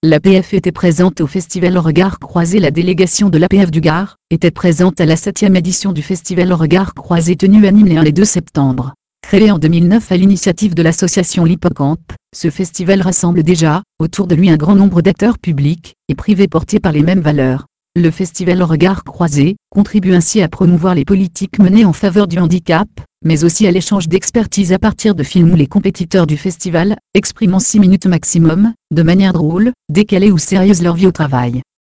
L'APF était présente au festival Regards Croisés. La délégation de l'APF du Gard était présente à la 7e édition du festival Regards Croisés tenu à Nîmes les 1 et 2 septembre. Créé en 2009 à l'initiative de l'association l'Hippocampe, ce festival rassemble déjà, autour de lui, un grand nombre d'acteurs publics et privés portés par les mêmes valeurs. Le festival Regards Croisés contribue ainsi à promouvoir les politiques menées en faveur du handicap, mais aussi à l'échange d'expertise à partir de films où les compétiteurs du festival expriment en 6 minutes maximum, de manière drôle, décalée ou sérieuse leur vie au travail.